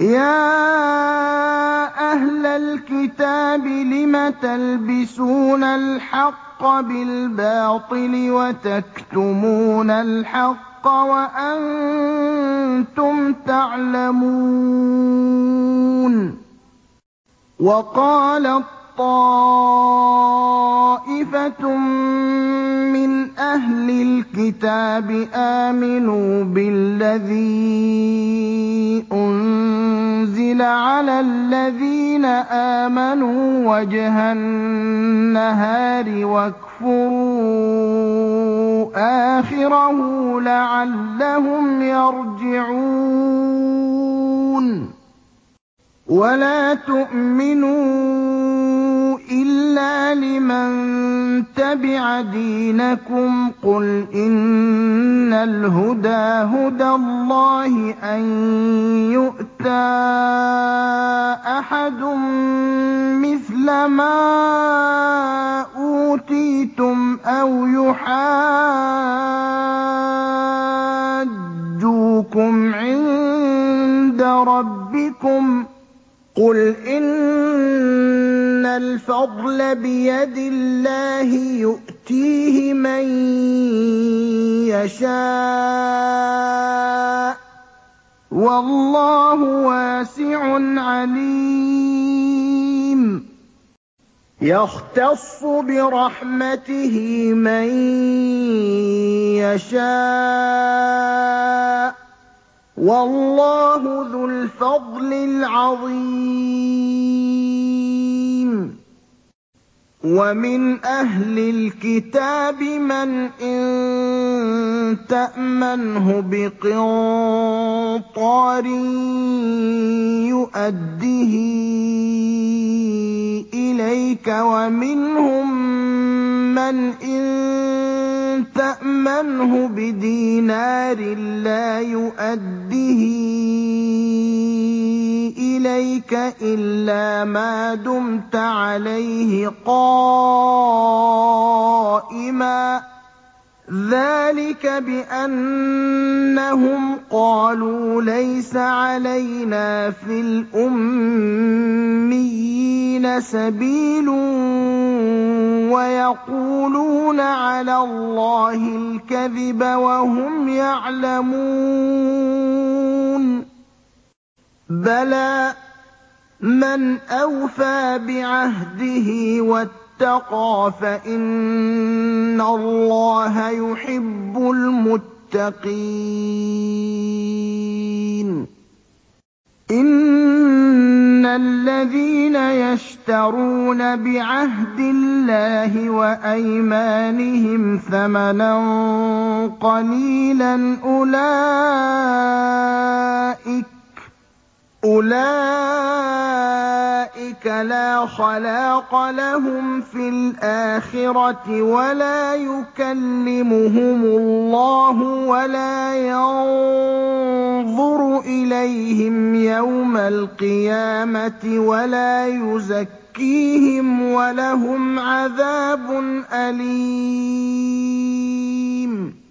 يَا أَهْلَ الْكِتَابِ لِمَ تَلْبِسُونَ الْحَقَّ بِالْبَاطِلِ وَتَكْتُمُونَ الْحَقَّ وَأَنتُمْ تَعْلَمُونَ وَقَالَت طَّائِفَةٌ مِّنْ أَهْلِ الْكِتَابِ آمِنُوا بِالَّذِي أُنزِلَ عَلَى الَّذِينَ آمَنُوا وَجْهَ النَّهَارِ وَاكْفُرُوا آخِرَهُ لَعَلَّهُمْ يَرْجِعُونَ وَلَا تُؤْمِنُوا إِلَّا لِمَن تَبِعَ دِينَكُمْ قُلْ إِنَّ الْهُدَىٰ هُدَى اللَّهِ أَن يُؤْتَىٰ أَحَدٌ مِّثْلَ مَا أُوتِيتُمْ أَوْ يُحَاجُّوكُمْ عِندَ رَبِّكُمْ ۗ قُلْ إِنَّ الْفَضْلَ بِيَدِ اللَّهِ يُؤْتِيهِ مَن يَشَاءُ ۗ وَاللَّهُ وَاسِعٌ عَلِيمٌ يَخْتَصُّ بِرَحْمَتِهِ مَن يَشَاءُ ۗ وَاللَّهُ ذُو الْفَضْلِ الْعَظِيمِ وَمِنْ أَهْلِ الْكِتَابِ مَنْ إِن تَأْمَنْهُ بِقِنطَارٍ يُؤَدِّهِ إِلَيْكَ وَمِنْهُم مَّنْ إِن تَأْمَنْهُ بِدِينَارٍ لَّا يُؤَدِّهِ إِلَيْكَ إِلَّا مَا دُمْتَ عَلَيْهِ قَائِمًا ۗ ذَٰلِكَ بِأَنَّهُمْ قَالُوا لَيْسَ عَلَيْنَا فِي الْأُمِّيِّينَ سَبِيلٌ وَيَقُولُونَ عَلَى اللَّهِ الْكَذِبَ وَهُمْ يَعْلَمُونَ بَلَىٰ مَنْ أَوْفَىٰ بِعَهْدِهِ وَاتَّقَىٰ فَإِنَّ اللَّهَ يُحِبُّ الْمُتَّقِينَ إِنَّ الَّذِينَ يَشْتَرُونَ بِعَهْدِ اللَّهِ وَأَيْمَانِهِمْ ثَمَنًا قَلِيلًا أُولَٰئِكَ لَا خَلَاقَ لَهُمْ فِي الْآخِرَةِ وَلَا يُكَلِّمُهُمُ اللَّهُ وَلَا يَنظُرُ إِلَيْهِمْ يَوْمَ الْقِيَامَةِ وَلَا يُزَكِّيهِمْ وَلَهُمْ عَذَابٌ أَلِيمٌ